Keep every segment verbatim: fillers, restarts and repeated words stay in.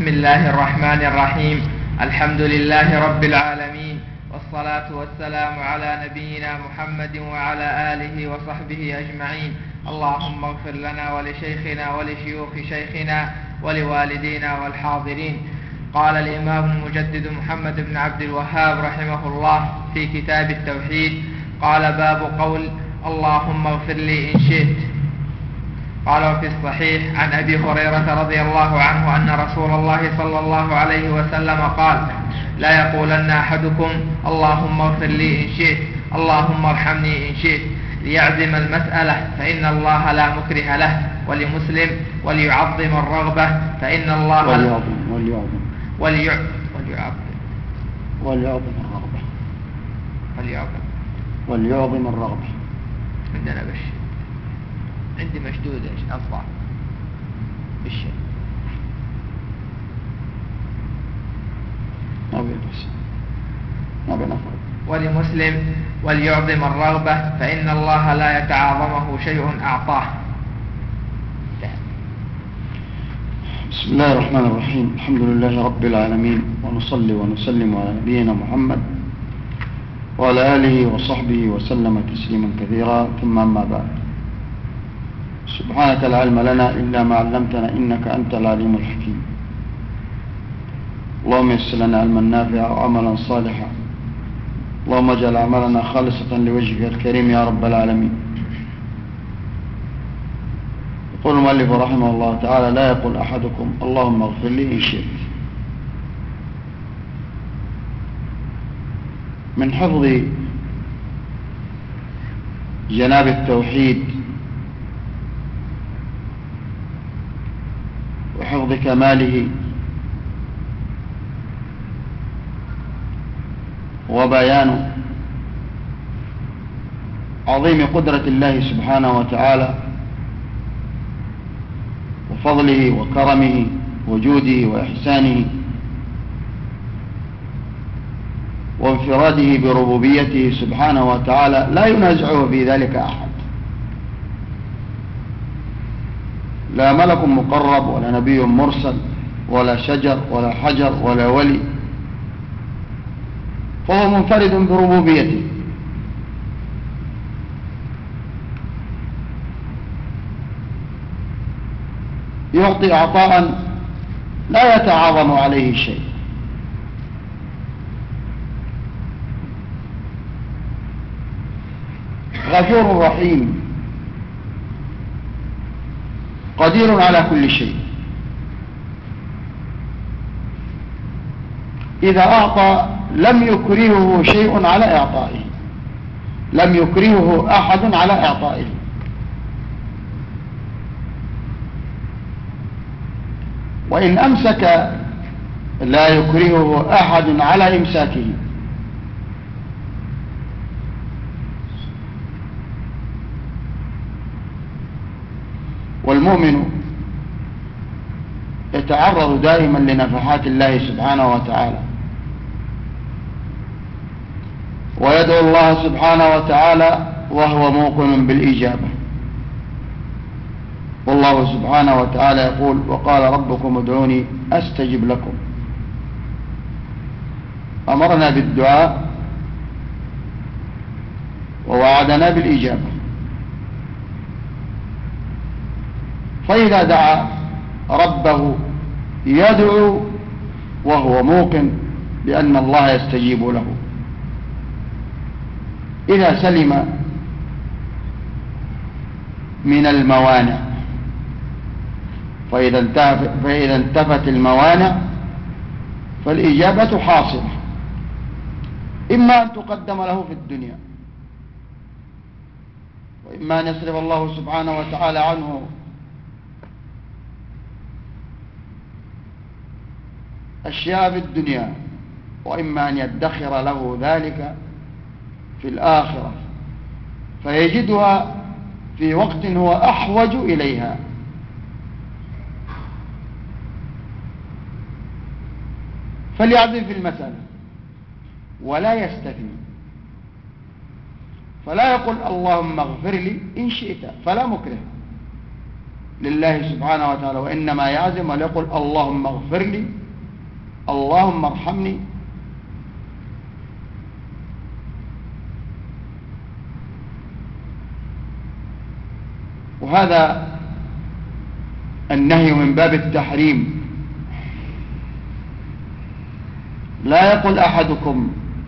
بسم الله الرحمن الرحيم. الحمد لله رب العالمين، والصلاة والسلام على نبينا محمد وعلى آله وصحبه أجمعين. اللهم اغفر لنا ولشيخنا ولشيوخ شيخنا ولوالدينا والحاضرين. قال الإمام المجدد محمد بن عبد الوهاب رحمه الله في كتاب التوحيد، قال: باب قول اللهم اغفر لي إن شئت. قال في الصحيح عن أبي هريرة رضي الله عنه أن رسول الله صلى الله عليه وسلم قال: لا يقولن أحدكم اللهم اغفر لي إن شئت، اللهم ارحمني إن شئت، ليعزم المسألة فإن الله لا مكره له. ولمسلم: وليعظم الرغبة فإن الله وليعظم وليعظم وليعظم وليعظم وليعظم الرغبة وليعظم وليعظم الرغبة. عندنا بش عندي مشدود ايش اصبع بالشيء ما بيبس ما بنفرق. ولمسلم: وليعظم الرغبة فإن الله لا يتعاظمه شيء أعطاه. بسم الله الرحمن الرحيم. الحمد لله رب العالمين، ونصلي ونسلم على نبينا محمد وعلى آله وصحبه وسلم تسليما كثيرا، ثم أما بعد. سبحانك لا علم لنا إلا ما علمتنا إنك أنت العليم الحكيم. اللهم يسر لنا علما نافعا وعملا صالحا، اللهم اجعل أعمالنا خالصة لوجهك الكريم يا رب العالمين. يقول المؤلف رحمه الله تعالى: لا يقول أحدكم اللهم اغفر لي إن شئت. من حفظ جناب التوحيد وحفظ كماله وبيان عظيم قدرة الله سبحانه وتعالى وفضله وكرمه وجوده وإحسانه وانفراده بربوبيته سبحانه وتعالى، لا ينازعه في ذلك أحد، لا ملك مقرب ولا نبي مرسل ولا شجر ولا حجر ولا ولي، فهو منفرد بربوبيته. يعطي عطاء لا يتعاظم عليه شيء، غفور رحيم، قدير على كل شيء. إذا أعطى لم يكرهه شيء على إعطائه، لم يكرهه أحد على إعطائه. وإن أمسك لا يكرهه أحد على إمساكه. والمؤمن يتعرض دائما لنفحات الله سبحانه وتعالى، ويدعو الله سبحانه وتعالى وهو موقن بالإجابة. والله سبحانه وتعالى يقول: وقال ربكم ادعوني أستجب لكم. أمرنا بالدعاء ووعدنا بالإجابة. فإذا دعا ربه يدعو وهو موقن بأن الله يستجيب له. إذا سلم من الموانع، فإذا انتفت, فإذا انتفت الموانع فالإجابة حاصلة، إما أن تقدم له في الدنيا، وإما أن يصرف الله سبحانه وتعالى عنه أشياء في الدنيا، وإما أن يدخر له ذلك في الآخرة فيجدها في وقت هو أحوج إليها. فليعظم في المسألة ولا يستثني، فلا يقول اللهم اغفر لي إن شئت، فلا مكره، لله سبحانه وتعالى، وإنما يعزم وليقول اللهم اغفر لي، اللهم ارحمني. وهذا النهي من باب التحريم. لا يقول أحدكم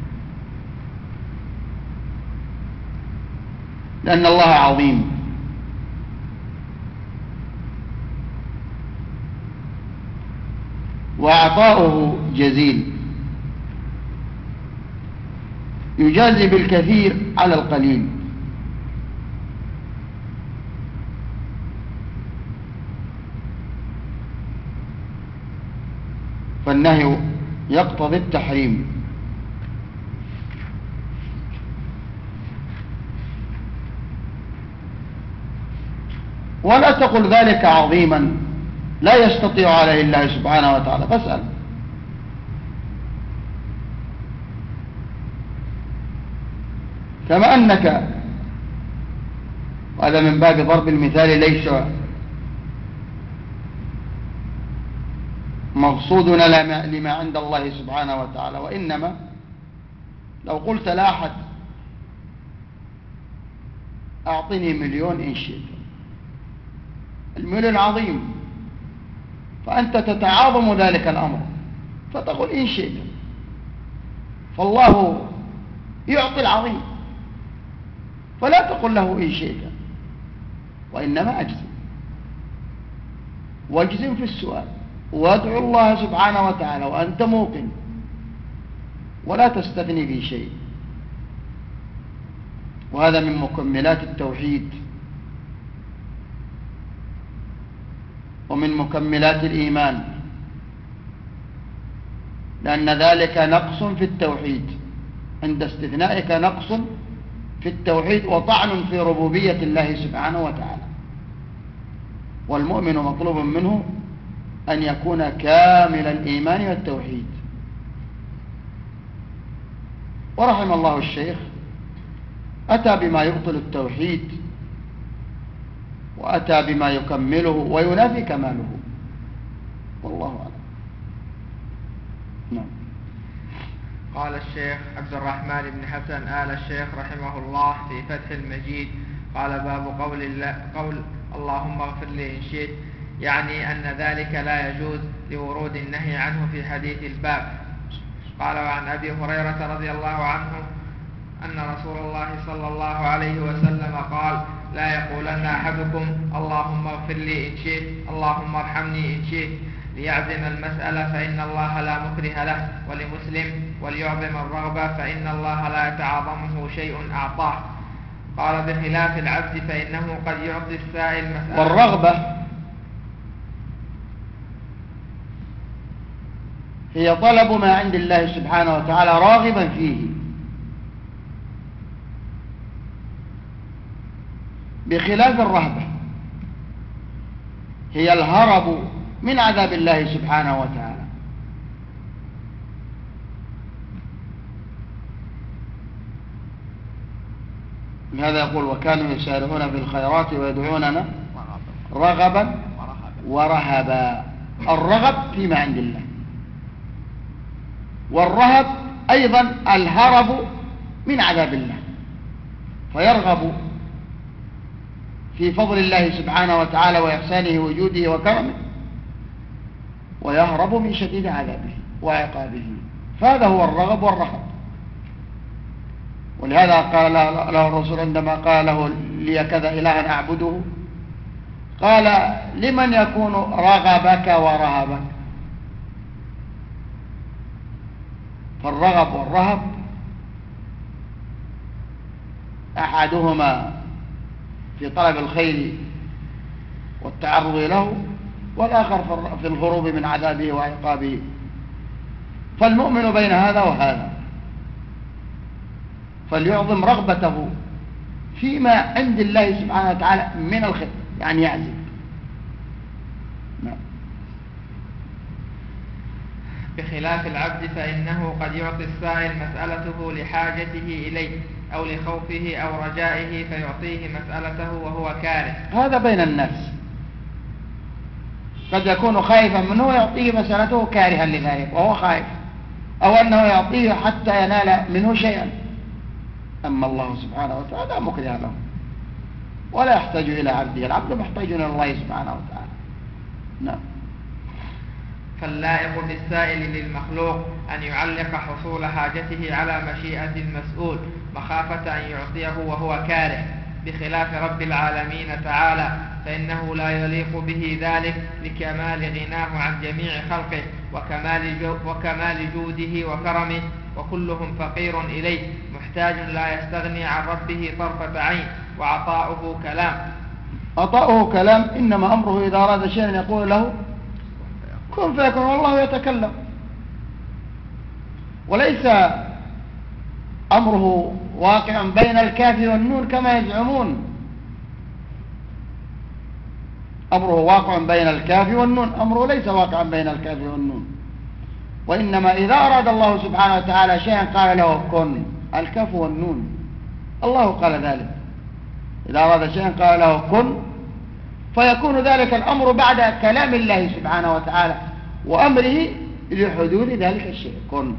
لأن الله عظيم، وعطاؤه جزيل يجازي بالكثير على القليل. فالنهي يقتضي التحريم. ولا تقل ذلك عظيما لا يستطيع عليه الله سبحانه وتعالى، فاسأل. كما أنك، وهذا من باب ضرب المثال ليس مقصودنا لما عند الله سبحانه وتعالى، وإنما لو قلت لاحد أعطني مليون إن شئت، المليون عظيم، فأنت تتعاظم ذلك الأمر فتقول إن شئت، فالله يعطي العظيم، فلا تقل له إن شئت، وإنما أجزم، واجزم في السؤال، وادعو الله سبحانه وتعالى وأنت موقن، ولا تستثني في شيء. وهذا من مكملات التوحيد ومن مكملات الإيمان، لأن ذلك نقص في التوحيد، عند استثنائك نقص في التوحيد وطعن في ربوبية الله سبحانه وتعالى. والمؤمن مطلوب منه أن يكون كامل الإيمان والتوحيد. ورحم الله الشيخ، أتى بما يبطل التوحيد وأتى بما يكمله وينافي كماله، والله أعلم. نعم. قال الشيخ عبد الرحمن بن حسن آل الشيخ رحمه الله في فتح المجيد، قال باب قول الله, قول اللهم اغفر لي إن شئت، يعني أن ذلك لا يجوز لورود النهي عنه في حديث الباب. قال وعن أبي هريرة رضي الله عنه أن رسول الله صلى الله عليه وسلم قال لا يقولن أحدكم اللهم اغفر لي إن شئت، اللهم ارحمني إن شئت، ليعزم المسألة فإن الله لا مكره له. ولمسلم وليعظم الرغبة فإن الله لا يتعاظمه شيء أعطاه. قال بخلاف العبد فإنه قد يعطي السائل مسألة. والرغبة هي طلب ما عند الله سبحانه وتعالى راغبا فيه، بخلاف الرهبة هي الهرب من عذاب الله سبحانه وتعالى. لهذا يقول وكانوا يسارعون في الخيرات ويدعوننا رغبا ورهبا. الرغب فيما عند الله، والرهب أيضا الهرب من عذاب الله، فيرغب في فضل الله سبحانه وتعالى وإحسانه وجوده وكرمه، ويهرب من شديد عذابه وعقابه. فهذا هو الرغب والرهب. ولهذا قال له الرسول عندما قال له لي كذا إلها أعبده، قال لمن يكون رغبك ورهبك؟ فالرغب والرهب أحدهما في طلب الخير والتعرض له، والآخر في الهروب من عذابه وعقابه. فالمؤمن بين هذا وهذا، فليعظم رغبته فيما عند الله سبحانه وتعالى من الخير، يعني يعزم. نعم. بخلاف العبد فإنه قد يعطي السائل مسألته لحاجته إليه أو لخوفه أو رجائه، فيعطيه مسألته وهو كاره. هذا بين الناس، قد يكون خائفا منه ويعطيه مسألته كارها لذلك وهو خائف، أو أنه يعطيه حتى ينال منه شيئا. أما الله سبحانه وتعالى لا مكره له ولا يحتاج إلى عبده، العبد محتاج إلى الله سبحانه وتعالى. نعم. فاللائق بالسائل للمخلوق أن يعلق حصول حاجته على مشيئة المسؤول مخافة أن يعطيه وهو كاره، بخلاف رب العالمين تعالى فإنه لا يليق به ذلك لكمال غناه عن جميع خلقه وكمال, جو وكمال جوده وكرمه، وكلهم فقير إليه محتاج لا يستغني عن ربه طرفة عين، وعطاؤه كلام. عطاؤه كلام، إنما أمره إذا أراد شيئا يقول له كن فيكون، والله يتكلم، وليس أمره واقعا بين الكاف والنون كما يزعمون. أمره واقع بين الكاف والنون، أمره ليس واقعا بين الكاف والنون، وإنما إذا أراد الله سبحانه وتعالى شيئا قال له كن، الكاف والنون، الله قال ذلك، إذا أراد شيئا قال له كن فيكون ذلك الأمر بعد كلام الله سبحانه وتعالى وأمره لحدود ذلك الشيء، كن.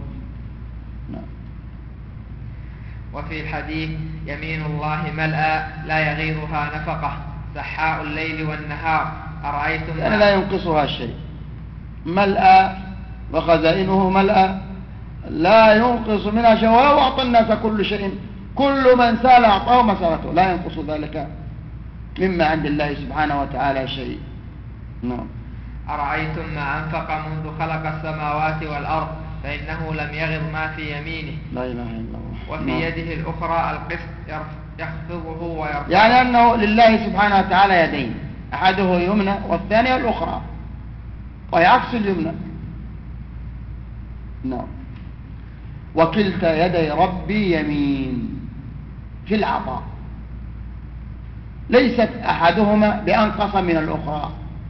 وفي الحديث يمين الله ملأى لا يغيرها نفقة سحاء الليل والنهار أرأيتم، يعني لا ينقصها شيء، ملأى وخزائنه ملأى لا ينقص منها شيء، ولو أعطى الناس كل شيء كل من سال أعطاه مسألته لا ينقص ذلك مما عند الله سبحانه وتعالى شيء. نعم. أرأيتم ما أنفق منذ خلق السماوات والأرض فإنه لم يغض ما في يمينه، لا إله إلا الله، وفي نعم. يده الأخرى القسط يخفضه ويرفعه، يعني أنه لله سبحانه وتعالى يدين، أحده يمنى والثانية الأخرى، وهي عكس اليمنى. نعم. وكلتا يدي ربي يمين في العطاء، ليست أحدهما بأنقص من الأخرى،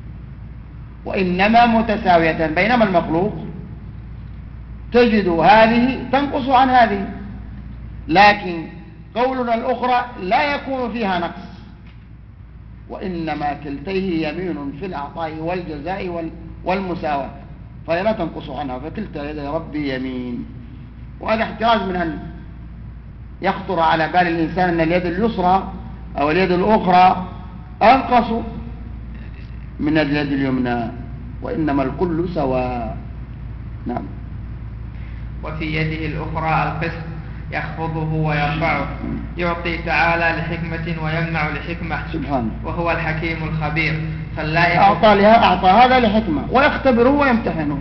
وإنما متساوية، بينما المخلوق تجد هذه تنقص عن هذه، لكن قولنا الأخرى لا يكون فيها نقص، وإنما كلتيه يمين في العطاء والجزاء والمساواة، فهي لا تنقص عنها، فكلتا يدي ربي يمين. وهذا احتراز من أن يخطر على بال الإنسان أن اليد اليسرى أو اليد الأخرى أنقص من اليد اليمنى، وإنما الكل سواء. نعم. وفي يده الأخرى القسط يخفضه ويرفعه، يعطي تعالى لحكمة ويمنع لحكمة سبحانه، وهو الحكيم الخبير. فاللائق أعطى لها أعطى هذا لحكمة ويختبره ويمتحنه،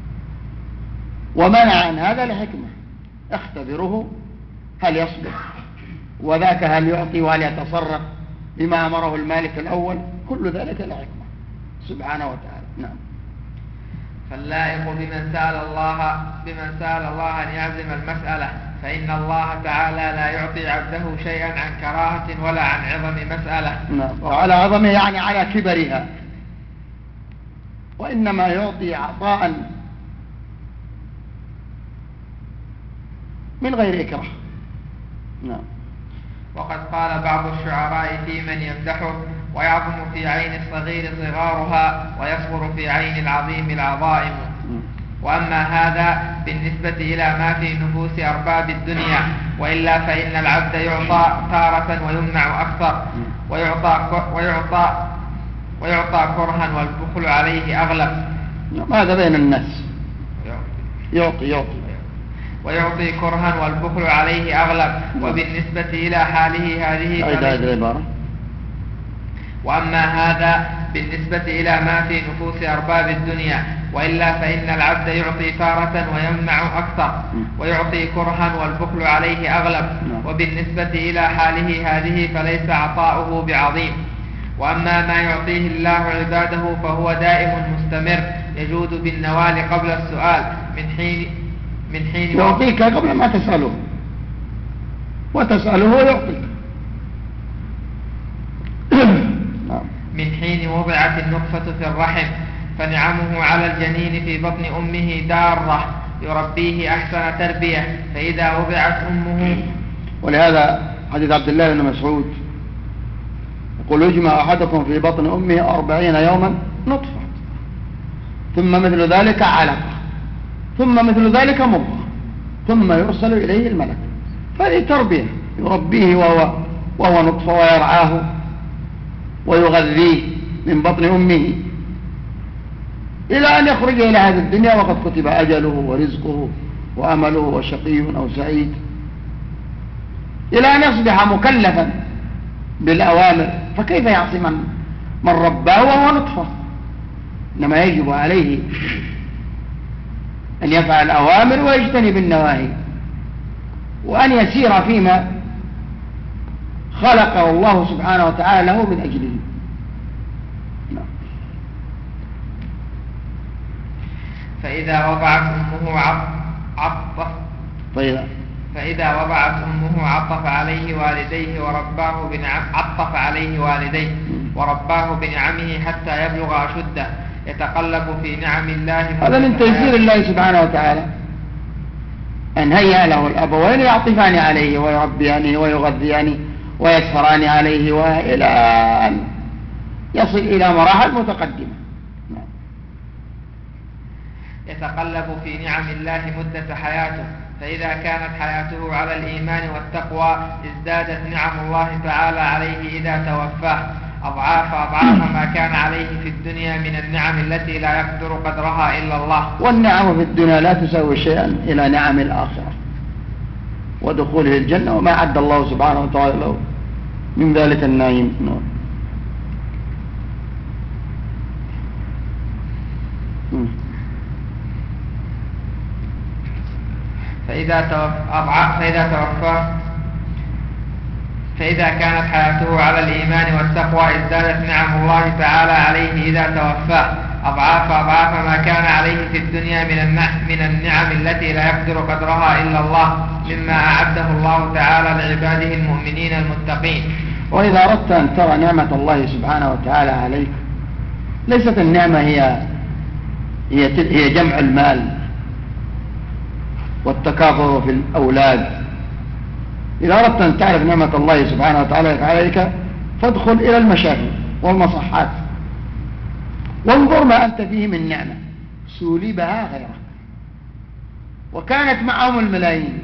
ومنع عن هذا لحكمة، اختبره هل يصبر، وذاك هل يعطي وهل يتصرف بما أمره المالك الأول، كل ذلك لحكمة سبحانه وتعالى. نعم. فاللائق بمن سأل الله بمن سأل الله أن يعزم المسألة، فإن الله تعالى لا يعطي عبده شيئا عن كراهة ولا عن عظم مسألة. نعم. وعلى عظمه يعني على كبرها، وإنما يعطي عطاء من غير إكراه. نعم. وقد قال بعض الشعراء في من يمدحه: ويعظم في عين الصغير صغارها ويصغر في عين العظيم العظائم. وأما هذا بالنسبة إلى ما في نفوس أرباب الدنيا، وإلا فإن العبد يعطى تارة ويمنع أكثر، ويعطى, ويعطى, ويعطى كرها والبخل عليه أغلب. هذا بين الناس، يعطي يعطي ويعطي كرها والبخل عليه أغلب. وبالنسبة إلى حاله هذه العبارة. وأما هذا بالنسبة إلى ما في نفوس أرباب الدنيا، وإلا فإن العبد يعطي تارة ويمنع أكثر، ويعطي كرها والبخل عليه أغلب. وبالنسبة إلى حاله هذه فليس عطاؤه بعظيم. وأما ما يعطيه الله عباده فهو دائم مستمر، يجود بالنوال قبل السؤال، من حين من حين يعطيك قبل ما تسأله، وتسأله يعطيك. من حين وضعت النطفة في الرحم، فنعمه على الجنين في بطن أمه دارة يربيه أحسن تربية، فإذا وضعت أمه. ولهذا حديث عبد الله بن مسعود يقول: يجمع أحدكم في بطن أمه أربعين يوما نطفة، ثم مثل ذلك علقة، ثم مثل ذلك مضغة، ثم يرسل إليه الملك. فهذه تربية يربيه وهو, وهو نطفة، ويرعاه ويغذيه من بطن أمه إلى أن يخرج إلى هذه الدنيا وقد كتب أجله ورزقه وأمله وشقي أو سعيد، إلى أن يصبح مكلفا بالأوامر. فكيف يعصي من, من رباه وهو نطفة؟ إنما يجب عليه أن يفعل الأوامر ويجتنب النواهي، وأن يسير فيما خلقه الله سبحانه وتعالى له من أجله. فإذا وضعت أمه عطف طيب فإذا وضعت أمه عطف عليه والديه ورباه بنعم عطف عليه والديه ورباه بنعمه حتى يبلغ أشده، يتقلب في نعم الله. هذا من تيسير الله سبحانه وتعالى أن هيأ له الأبوين يعطفان عليه ويربيانه ويغذيانه ويسهران عليه وإلى أن يصل إلى مراحل متقدمة. يتقلب في نعم الله مدة حياته، فإذا كانت حياته على الإيمان والتقوى ازدادت نعم الله تعالى عليه إذا توفاه أضعاف أضعاف ما كان عليه في الدنيا من النعم التي لا يقدر قدرها إلا الله. والنعم في الدنيا لا تساوي شيئا إلى نعم الآخرة ودخوله الجنة وما عد الله سبحانه وتعالى له من ذلك النعيم. فإذا توفى فإذا توفى فإذا كانت حياته على الإيمان والتقوى ازدادت نعم الله تعالى عليه إذا توفاه أضعاف أضعاف ما كان عليه في الدنيا من من النعم التي لا يقدر قدرها إلا الله، مما أعده الله تعالى لعباده المؤمنين المتقين. وإذا أردت أن ترى نعمة الله سبحانه وتعالى عليك، ليست النعمة هي هي هي جمع المال والتكاثر في الأولاد. إذا أردت أن تعرف نعمة الله سبحانه وتعالى عليك فادخل إلى المشاكل والمصحات وانظر ما أنت فيه من نعمة سولبها غيرك، وكانت معهم الملايين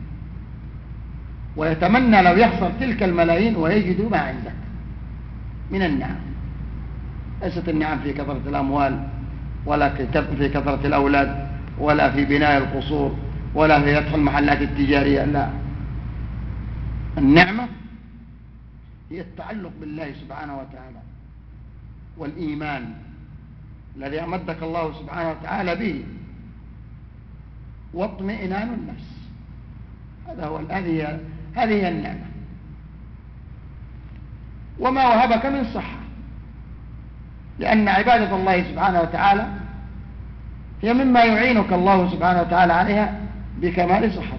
ويتمنى لو يحصل تلك الملايين ويجدوا ما عندك من النعم. ليست النعم في كثرة الأموال ولا في كثرة الأولاد ولا في بناء القصور ولا في فتح المحلات التجارية، لا، النعمة هي التعلق بالله سبحانه وتعالى والإيمان الذي أمدك الله سبحانه وتعالى به واطمئنان النفس. هذا هو هذه هذه النعمة. وما وهبك من صحة، لأن عبادة الله سبحانه وتعالى هي مما يعينك الله سبحانه وتعالى عليها بكمال صحتك.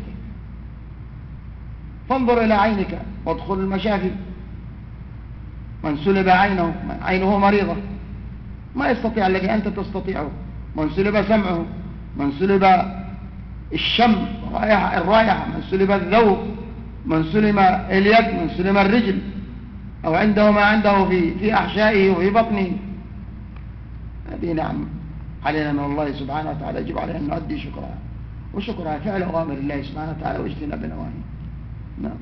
فانظر إلى عينك وادخل المشافي، من سلب عينه عينه مريضة ما يستطيع الذي أنت تستطيعه، من سلب سمعه، من سلب الشم الرائحة, الرائحة من سلب الذوق، من سلب اليد، من سلب الرجل، أو عنده ما عنده في, في أحشائه وفي بطنه. هذه نعم علينا من الله سبحانه وتعالى، يجب علينا أن نؤدي شكرها، وشكرها فعل أوامر الله سبحانه وتعالى واجتناب نواهيه. نعم.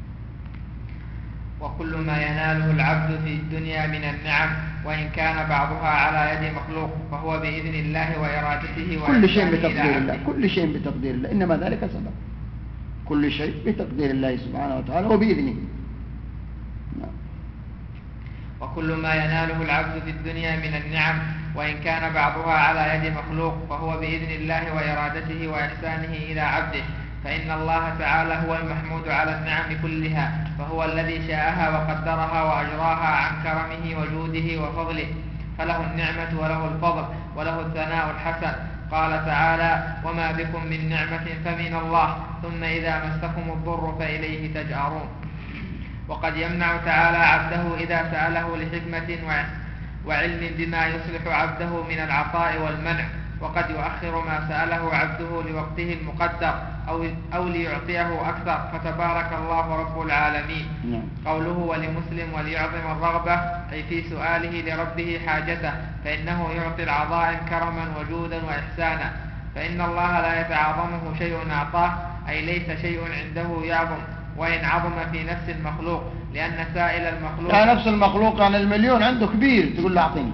وكل ما يناله العبد في الدنيا من النعم وإن كان بعضها على يد مخلوق فهو بإذن الله وإرادته كل شيء بتقدير الله، كل شيء بتقدير الله، إنما ذلك سبب. كل شيء بتقدير الله سبحانه وتعالى وبإذنه. نعم. وكل ما يناله العبد في الدنيا من النعم وإن كان بعضها على يد مخلوق فهو بإذن الله وإرادته وإحسانه إلى عبده، فإن الله تعالى هو المحمود على النعم كلها، فهو الذي شاءها وقدرها وأجراها عن كرمه وجوده وفضله، فله النعمة وله الفضل وله الثناء الحسن. قال تعالى: وما بكم من نعمة فمن الله ثم إذا مسكم الضر فإليه تجأرون. وقد يمنع تعالى عبده إذا سأله لحكمة وعلم بما يصلح عبده من العطاء والمنع، وقد يؤخر ما سأله عبده لوقته المقدر. أو, أو ليعطيه أكثر، فتبارك الله رب العالمين. نعم. قوله ولمسلم وليعظم الرغبة أي في سؤاله لربه حاجته، فإنه يعطي العظائم كرما وجودا وإحسانا، فإن الله لا يتعاظمه شيء أعطاه، أي ليس شيء عنده يعظم وإن عظم في نفس المخلوق، لأن سائل المخلوق لا نفس المخلوق عن المليون عنده كبير تقول له أعطيني،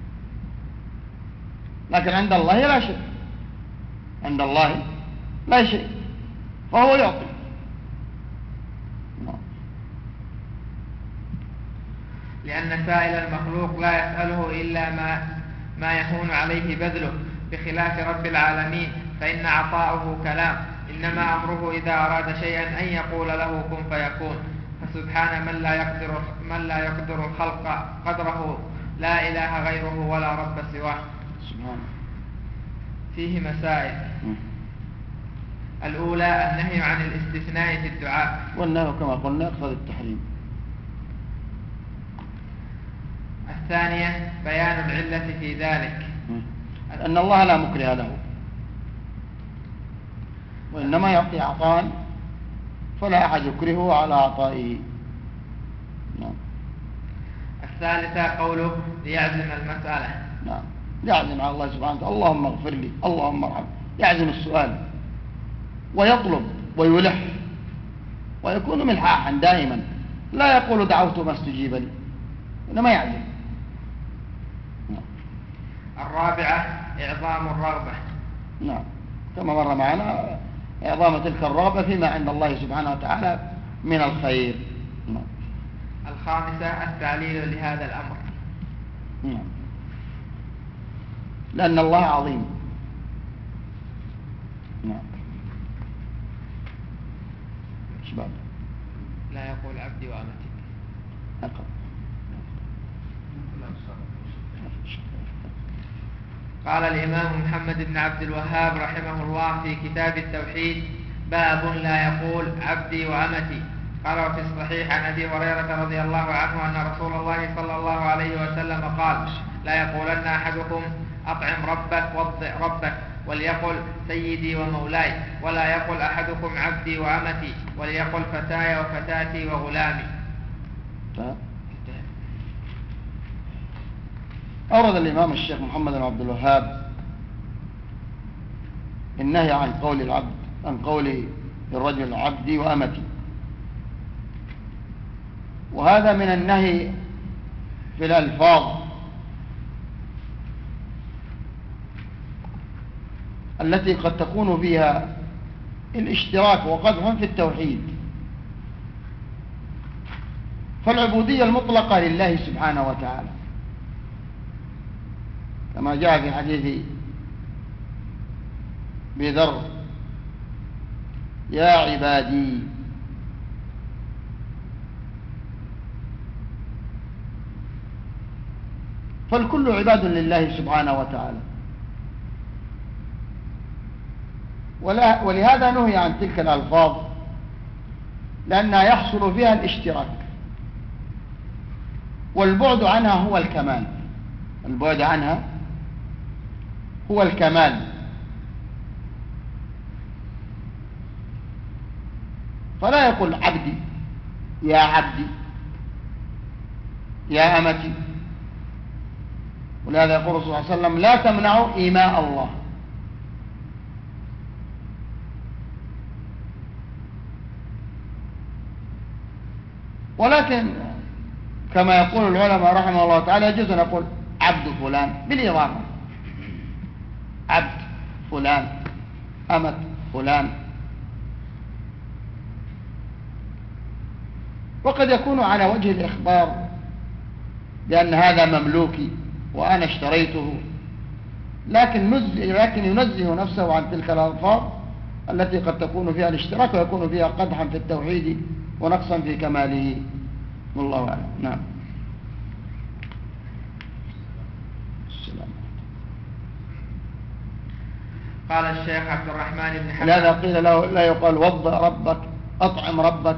لكن عند الله لا شيء، عند الله لا شيء، فهو يعطي. لأن سائل المخلوق لا يسأله إلا ما, ما يهون عليه بذله، بخلاف رب العالمين فإن عطاؤه كلام، إنما أمره إذا أراد شيئا أن يقول له كن فيكون، فسبحان من لا يقدر, من لا يقدر الخلق قدره، لا إله غيره ولا رب سواه. سبحانه. فيه مسائل. الأولى النهي عن الاستثناء في الدعاء، والنهي كما قلنا يقتضي التحريم. الثانية بيان العلة في ذلك، أن الله لا مكره له، وإنما يعطي عطاء فلا أحد يكرهه على عطائه. نعم. الثالثة قوله ليعزم المسألة. نعم، يعزم على الله سبحانه وتعالى اللهم اغفر لي اللهم ارحم، يعزم السؤال ويطلب ويلح ويكون ملحاحا دائما، لا يقول دعوت ما استجيب لي، إنما يعزم. نعم. الرابعة إعظام الرغبة. نعم، كما مر معنا إعظام تلك الرغبة فيما عند الله سبحانه وتعالى من الخير. نعم. الخامسة التعليل لهذا الأمر. نعم. لأن الله عظيم. نعم. شباب لا يقول عبدي وأمتي. أقل. قال الإمام محمد بن عبد الوهاب رحمه الله في كتاب التوحيد: باب لا يقول عبدي وأمتي. قال في الصحيح عن أبي هريرة رضي الله عنه أن رسول الله صلى الله عليه وسلم قال: لا يقولن أحدكم أطعم ربك وضع ربك، وليقل سيدي ومولاي، ولا يقل أحدكم عبدي وأمتي، وليقل فتاي وفتاتي وغلامي. أورد الإمام الشيخ محمد بن عبد الوهاب النهي عن قول العبد، عن قول الرجل عبدي وأمتي، وهذا من النهي في الألفاظ التي قد تكون فيها الاشتراك وقدح في التوحيد. فالعبودية المطلقة لله سبحانه وتعالى كما جاء في حديث بذر: يا عبادي فالكل عباد لله سبحانه وتعالى، ولهذا نهي عن تلك الألفاظ لأنها يحصل فيها الاشتراك، والبعد عنها هو الكمال، البعد عنها هو الكمال. فلا يقول عبدي يا عبدي يا أمتي، ولهذا يقول صلى الله عليه وسلم: لا تمنعوا إيماء الله. ولكن كما يقول العلماء رحمه الله تعالى يجوز أن نقول عبد فلان بالإضافة، عبد فلان، أمة فلان، وقد يكون على وجه الإخبار بأن هذا مملوكي وأنا اشتريته، لكن, لكن ينزه نفسه عن تلك الألفاظ التي قد تكون فيها الاشتراك ويكون فيها قدحا في التوحيد ونقصا في كماله، والله أعلم. نعم. السلام. قال الشيخ عبد الرحمن بن حسن: لهذا قيل له لا يقال وضع ربك، أطعم ربك،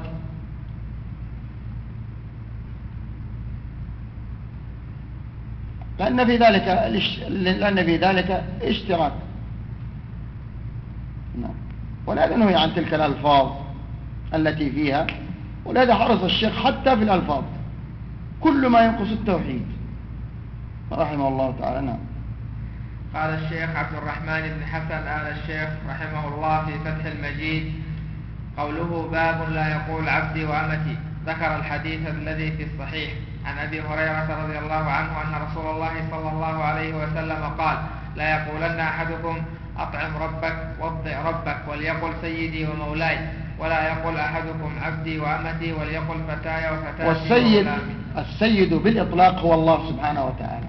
لأن في ذلك لأن في ذلك اشتراك. نعم. ولا ننهي عن تلك الألفاظ التي فيها. ولهذا حرص الشيخ حتى في الألفاظ كل ما ينقص التوحيد رحمه الله تعالى. نعم. قال الشيخ عبد الرحمن بن حسن آل الشيخ رحمه الله في فتح المجيد: قوله باب لا يقول عبدي وأمتي، ذكر الحديث الذي في الصحيح عن أبي هريرة رضي الله عنه أن رسول الله صلى الله عليه وسلم قال: لا يقولن أحدكم أطعم ربك وابضع ربك وليقل سيدي ومولاي، ولا يقول أحدكم عبدي وأمتي وليقل فتاي وفتاتي والسيد وغلامي. السيد بالإطلاق هو الله سبحانه وتعالى،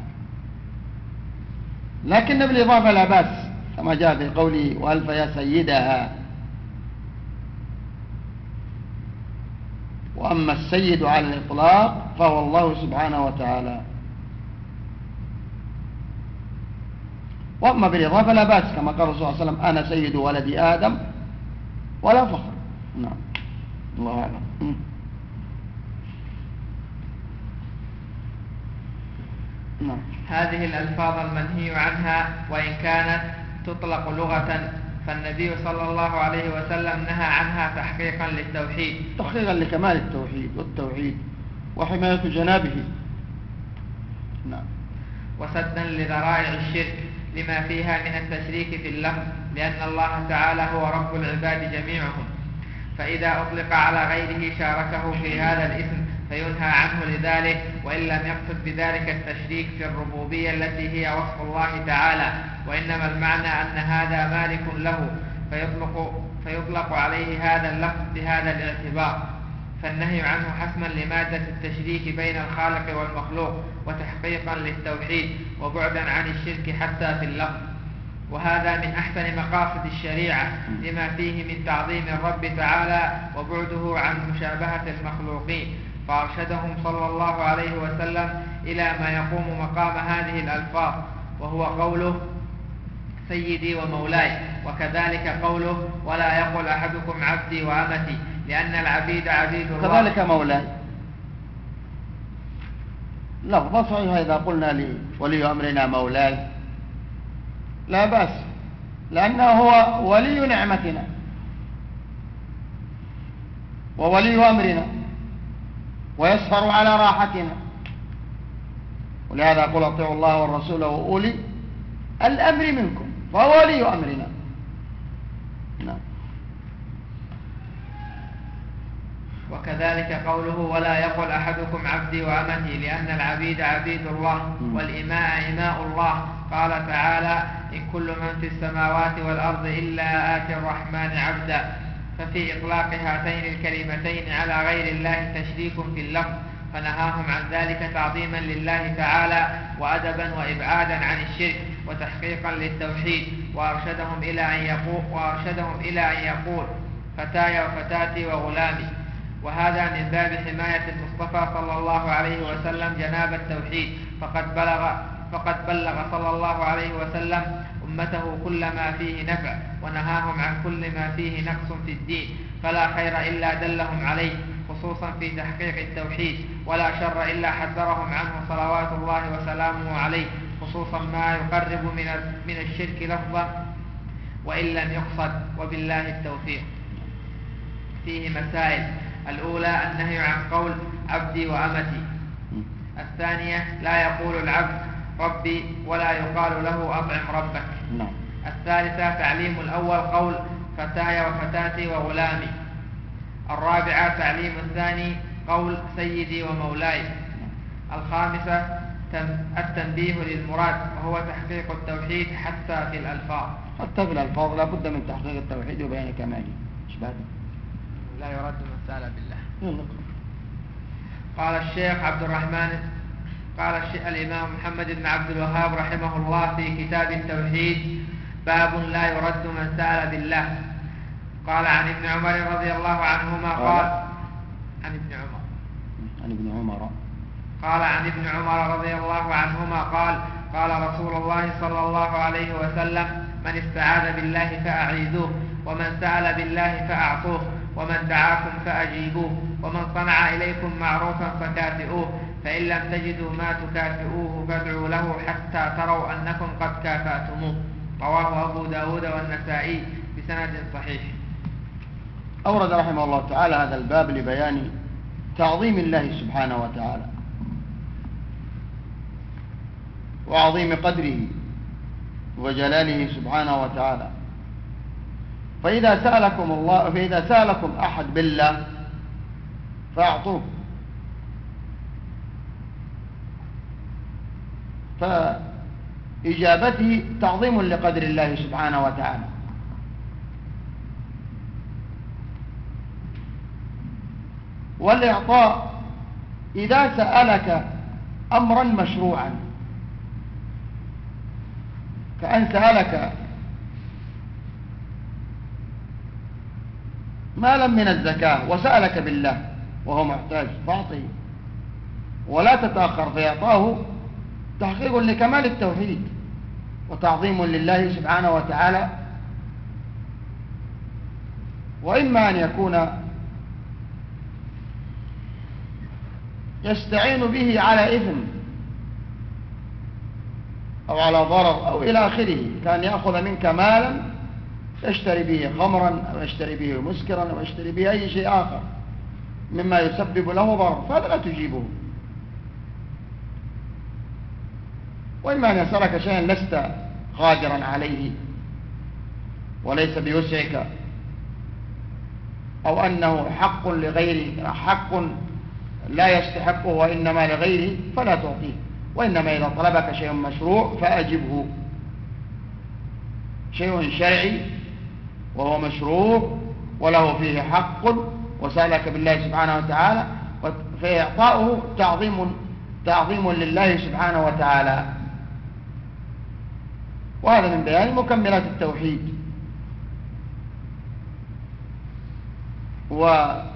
لكن بالإضافة لا بأس كما جاء في قوله: وألف يا سيدها. وأما السيد على الإطلاق فهو الله سبحانه وتعالى، وأما بالإضافة لا بأس كما قال الرسول صلى الله عليه وسلم: أنا سيد ولد آدم ولا فخر. نعم. الله أعلم. نعم. هذه الألفاظ المنهي عنها وإن كانت تطلق لغة، فالنبي صلى الله عليه وسلم نهى عنها تحقيقا للتوحيد، تحقيقا لكمال التوحيد والتوحيد وحماية جنابه. نعم. وسدا لذرائع الشرك لما فيها من التشريك في اللفظ، لأن الله تعالى هو رب العباد جميعهم، فإذا أطلق على غيره شاركه في هذا الاسم فينهى عنه لذلك، وإن لم يقصد بذلك التشريك في الربوبية التي هي وصف الله تعالى، وإنما المعنى أن هذا مالك له فيطلق, فيطلق عليه هذا اللفظ بهذا الاعتبار، فالنهي عنه حسما لمادة التشريك بين الخالق والمخلوق وتحقيقا للتوحيد وبعدا عن الشرك حتى في اللفظ. وهذا من أحسن مقاصد الشريعة لما فيه من تعظيم الرب تعالى وبعده عن مشابهة المخلوقين، فأرشدهم صلى الله عليه وسلم إلى ما يقوم مقام هذه الألفاظ، وهو قوله سيدي ومولاي، وكذلك قوله ولا يقل أحدكم عبدي وأمتي، لأن العبيد عبيد الله. كذلك مولاي لفظ صحيح إذا قلنا لولي أمرنا مولاي لا بأس، لأنه هو ولي نعمتنا وولي أمرنا ويسهر على راحتنا، ولهذا قل اطيعوا الله والرسول وأولي الأمر منكم، فهو ولي أمرنا. نعم. وكذلك قوله ولا يقل أحدكم عبدي وأمتي، لأن العبيد عبيد الله والإماء إماء الله. قال تعالى إن كل من في السماوات والأرض إلا آتي الرحمن عبدا، ففي إطلاق هاتين الكلمتين على غير الله تشريك في اللفظ، فنهاهم عن ذلك تعظيما لله تعالى وأدبا وإبعادا عن الشرك وتحقيقا للتوحيد، وأرشدهم إلى أن يقول, وأرشدهم إلى أن يقول فتاي وفتاتي وغلامي، وهذا من باب حماية المصطفى صلى الله عليه وسلم جناب التوحيد، فقد بلغ, فقد بلغ صلى الله عليه وسلم أمته كل ما فيه نفع، ونهاهم عن كل ما فيه نقص في الدين، فلا خير إلا دلهم عليه خصوصا في تحقيق التوحيد، ولا شر إلا حذرهم عنه صلوات الله وسلامه عليه، خصوصا ما يقرب من من الشرك لفظا وإن لم يقصد، وبالله التوفيق. فيه مسائل: الأولى النهي عن قول عبدي وأمتي. الثانية لا يقول العبد ربي ولا يقال له أطعم ربك. نعم. الثالثة تعليم الأول قول فتاي وفتاتي وغلامي. الرابعة تعليم الثاني قول سيدي ومولاي. الخامسة التنبيه للمراد وهو تحقيق التوحيد حتى في الألفاظ. حتى في الألفاظ لا بد من تحقيق التوحيد وبيان كماله. لا يرد من سأل بالله. يلا. قال الشيخ عبد الرحمن قال الشيخ الإمام محمد بن عبد الوهاب رحمه الله في كتاب التوحيد: باب لا يرد من سأل بالله. قال عن ابن عمر رضي الله عنهما قال عن ابن عمر عن ابن عمر قال عن ابن عمر رضي الله عنهما قال قال رسول الله صلى الله عليه وسلم: من استعاذ بالله فأعيذوه، ومن سأل بالله فأعطوه، ومن دعاكم فأجيبوه، ومن صنع إليكم معروفا فكافئوه، فإن لم تجدوا ما تكافئوه فادعوا له حتى تروا أنكم قد كافأتموه. رواه أبو داود والنسائي بسند صحيح. أورد رحمه الله تعالى هذا الباب لبيان تعظيم الله سبحانه وتعالى وعظيم قدره وجلاله سبحانه وتعالى. فإذا سألكم الله فإذا سألكم أحد بالله فأعطوه، فإجابته تعظيم لقدر الله سبحانه وتعالى. والإعطاء إذا سألك أمرا مشروعا، كأن سألك مالا من الزكاة وسألك بالله وهو محتاج فأعطيه، ولا تتأخر في إعطاه، تحقيق لكمال التوحيد وتعظيم لله سبحانه وتعالى. وإما أن يكون يستعين به على إثم أو على ضرر أو إلى آخره، كان يأخذ منك مالا يشتري به خمرا أو يشتري به مسكرا أو يشتري به أي شيء آخر مما يسبب له ضرر، فهذا لا تجيبه. وإما أن يسألك شيئا لست قادرا عليه وليس بوسعك، أو أنه حق لغيره، حق لا يستحقه وإنما لغيره، فلا تعطيه. وإنما إذا طلبك شيء مشروع فأجبه، شيء شرعي وهو مشروع وله فيه حق وسألك بالله سبحانه وتعالى، فإعطاؤه تعظيم تعظيم لله سبحانه وتعالى. وهذا من بيان مكملات التوحيد وحماية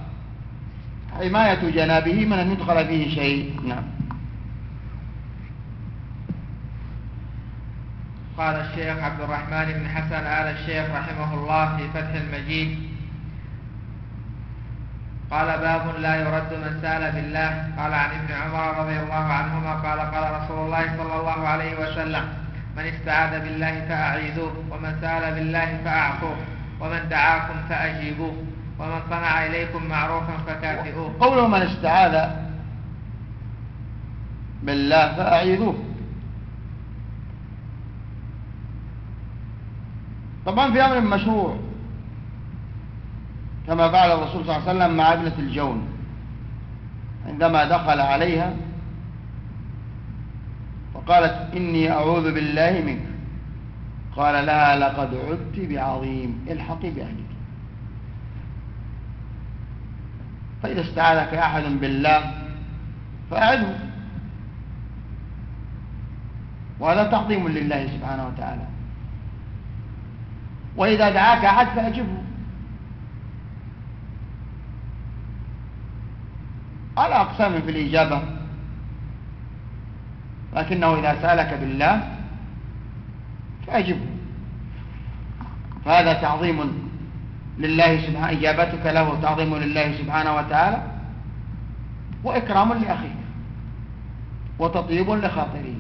جنابه من أن يدخل فيه شيء. نعم. قال الشيخ عبد الرحمن بن حسن آل الشيخ رحمه الله في فتح المجيد، قال باب لا يرد من سأل بالله. قال عن ابن عمر رضي الله عنهما قال قال رسول الله صلى الله عليه وسلم: من استعاذ بالله فأعيذوه، ومن سأل بالله فأعطوه، ومن دعاكم فأجيبوه، ومن صنع إليكم معروفا فكافئوه. قوله من استعاذ بالله فأعيذوه، طبعا في أمر مشروع كما فعل الرسول صلى الله عليه وسلم مع ابنة الجون عندما دخل عليها وقالت: إني أعوذ بالله منك. قال لها: لقد عدت بعظيم، الحقي بأهلك. فإذا استعاذك أحد بالله فأعذه، وهذا تعظيم لله سبحانه وتعالى. وإذا دعاك أحد فأجبه على أقسام في الإجابة، لكنه إذا سألك بالله فأجبه، فهذا تعظيم لله سبحانه، إجابتك له تعظيم لله سبحانه وتعالى وإكرام لأخيك وتطيب لخاطره.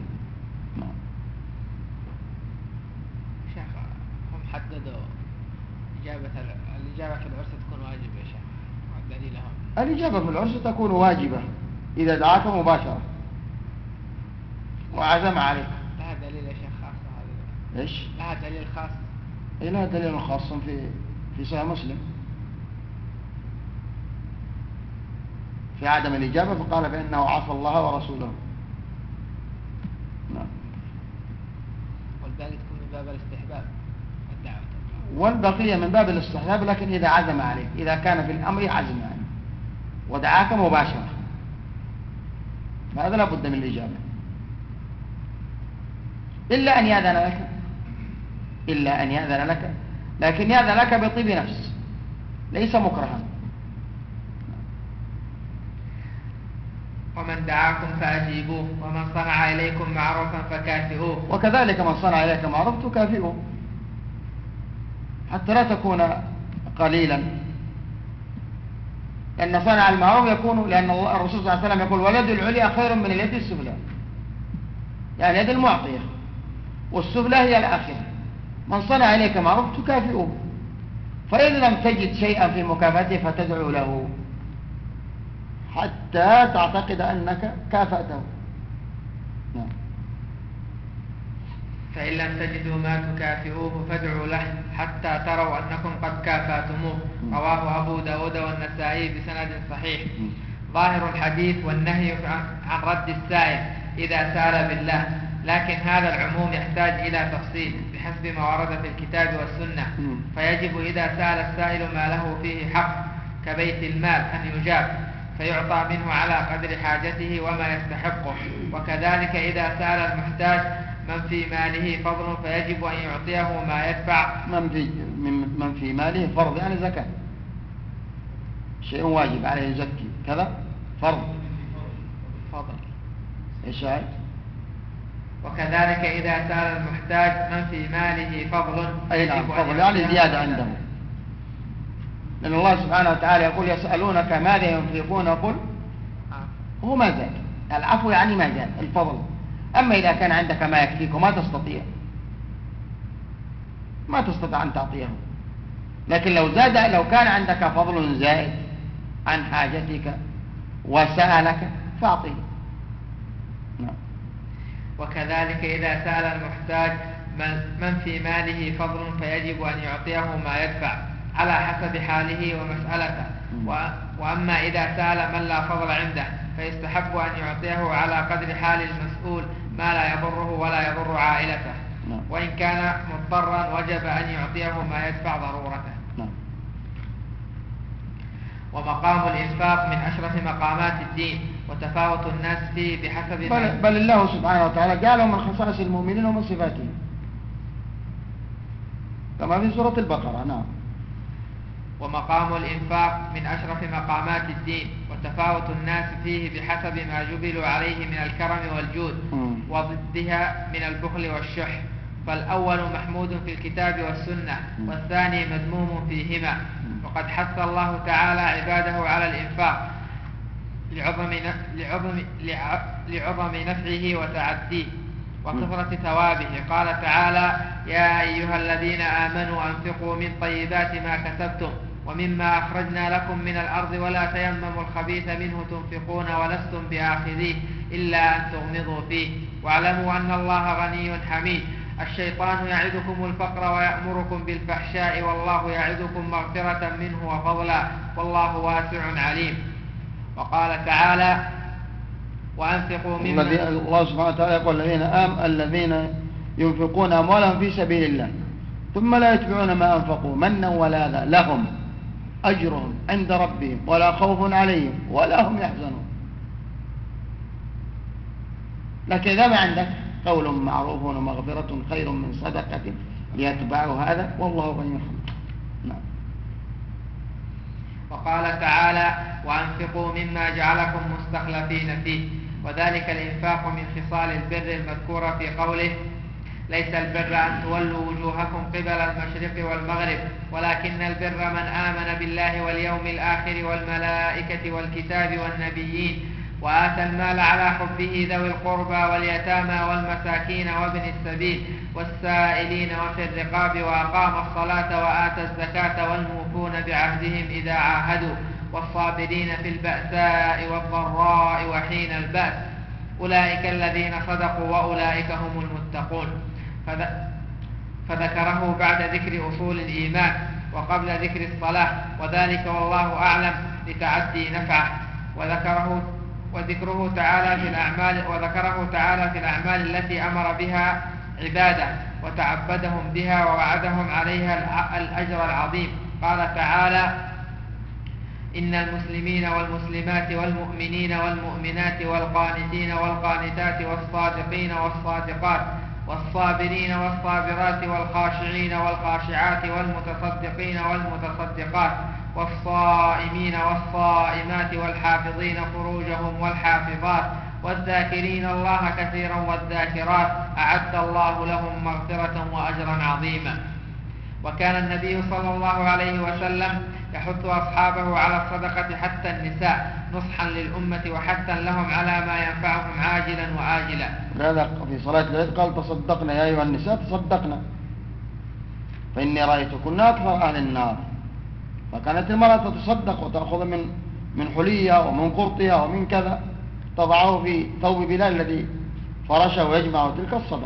شيخ هم حددوا إجابة الإجابة في العرس تكون واجبة يا شيخ، والدليل هم الإجابة في العرس تكون واجبة إذا دعاك مباشرة وعزم عليك. لها دليل يا شيخ خاص هذا؟ إيش؟ لها دليل خاص؟ إيه، لها دليل خاص في في صحيح مسلم في عدم الإجابة، فقال بأنه عصى الله ورسوله. نعم. والباقي تكون من باب الاستحباب والدعوة، والبقية من باب الاستحباب، لكن إذا عزم عليك، إذا كان في الأمر عزم عليك ودعاك مباشرة، هذا لا بد من الإجابة، إلا أن يأذن لك إلا أن يأذن لك لكن يأذن لك بطيب نفس، ليس مكرها. ومن دعاكم فأجيبوه، ومن صنع إليكم معروفا فكافئوه. وكذلك من صنع إليك معروف تكافئه، حتى لا تكون قليلا، لأن صنع المعروف يكون، لأن الرسول صلى الله عليه وسلم يقول: واليد العليا خير من اليد السفلى، يعني يد المعطية، والسفلى هي الآخرة. من صنع إليك معروف تكافئه، فإن لم تجد شيئا في مكافأته فتدعو له حتى تعتقد أنك كافأته. نعم. فإن لم تجدوا ما تكافئوه فادعوا له حتى تروا أنكم قد كافأتموه. رواه أبو داود والنسائي بسند صحيح. ظاهر الحديث والنهي عن رد السائل إذا سأل بالله، لكن هذا العموم يحتاج إلى تفصيل بحسب ما ورد في الكتاب والسنة. فيجب إذا سأل السائل ما له فيه حق كبيت المال أن يجاب فيعطى منه على قدر حاجته وما يستحقه. وكذلك إذا سأل المحتاج من في ماله فضل فيجب أن يعطيه ما يدفع. من في, من في ماله فرض يعني زكاة، شيء واجب عليه يزكي كذا فرض فضل. إيش هاي؟ وكذلك إذا سأل المحتاج من في ماله فضل أي نعم، فضل يعني زيادة عنده، لأن الله سبحانه وتعالى يقول يسألونك ماذا ينفقون قل هو ما زاد. العفو يعني ما زاد الفضل. أما إذا كان عندك ما يكفيك وما تستطيع ما تستطيع أن تعطيه، لكن لو زاد لو كان عندك فضل زائد عن حاجتك وسألك فأعطيه. نعم. وكذلك إذا سأل المحتاج من في ماله فضل فيجب أن يعطيه ما يدفع على حسب حاله ومسألته. وأما إذا سأل من لا فضل عنده فيستحب أن يعطيه على قدر حال المسؤول ما لا يضره ولا يضر عائلته. وإن كان مضطرا وجب أن يعطيه ما يدفع ضرورته. ومقام الإنفاق من أشرف مقامات الدين وتفاوت الناس فيه بحسب بل, بل الله سبحانه وتعالى جعله من خصائص المؤمنين ومن صفاتهم كما في سورة البقرة. نعم. ومقام الإنفاق من أشرف مقامات الدين وتفاوت الناس فيه بحسب ما جبلوا عليه من الكرم والجود وضدها من البخل والشح. فالأول محمود في الكتاب والسنة والثاني مذموم فيهما. وقد حث الله تعالى عباده على الإنفاق لعظم لعظم لعظم نفعه وتعديه وكثرة ثوابه. قال تعالى: يا أيها الذين آمنوا أنفقوا من طيبات ما كسبتم ومما أخرجنا لكم من الأرض ولا تيمموا الخبيث منه تنفقون ولستم بآخذيه إلا أن تغمضوا فيه واعلموا أن الله غني حميد. الشيطان يعدكم الفقر ويأمركم بالفحشاء والله يعدكم مغفرة منه وفضلا والله واسع عليم. وقال تعالى: وأنفقوا مما الله سبحانه وتعالى يقول الذين آم الذين ينفقون أموالهم في سبيل الله ثم لا يتبعون ما أنفقوا منا ولا أذى لهم أجرهم عند ربهم ولا خوف عليهم ولا هم يحزنون. لكن إذا ما عندك قول معروف ومغفرة خير من صدقة ليتبعوا هذا والله غني حميد. نعم. وقال تعالى: وأنفقوا مما جعلكم مستخلفين فيه. وذلك الإنفاق من خصال البر المذكورة في قوله: ليس البر أن تولوا وجوهكم قبل المشرق والمغرب ولكن البر من آمن بالله واليوم الآخر والملائكة والكتاب والنبيين وآتى المال على حبه ذوي القربى واليتامى والمساكين وابن السبيل والسائلين وفي الرقاب وأقام الصلاة وآتى الزكاة والموفون بعهدهم إذا عاهدوا والصابرين في البأساء والضراء وحين البأس أولئك الذين صدقوا وأولئك هم المتقون. فذكره بعد ذكر أصول الإيمان وقبل ذكر الصلاة وذلك والله أعلم لتعدي نفعه. وذكره وذكره تعالى في الأعمال وذكره تعالى في الأعمال التي أمر بها عباده وتعبدهم بها ووعدهم عليها الأجر العظيم. قال تعالى: إن المسلمين والمسلمات والمؤمنين والمؤمنات والقانتين والقانتات والصادقين والصادقات والصابرين والصابرات والخاشعين والخاشعات والمتصدقين والمتصدقات والصائمين والصائمات والحافظين فروجهم والحافظات والذاكرين الله كثيرا والذاكرات أعد الله لهم مغفرة وأجرا عظيما. وكان النبي صلى الله عليه وسلم يحث أصحابه على الصدقة حتى النساء نصحا للأمة وحثا لهم على ما ينفعهم عاجلا وآجلا. هذا في صلاة العيد قال: تصدقنا يا أيها النساء تصدقنا فإني رأيتكن أكثر أهل النار فكانت المرأة تتصدق وتأخذ من من حليها ومن قرطها ومن كذا، تضعه في ثوب بلال الذي فرشه ويجمع تلك الصدقة.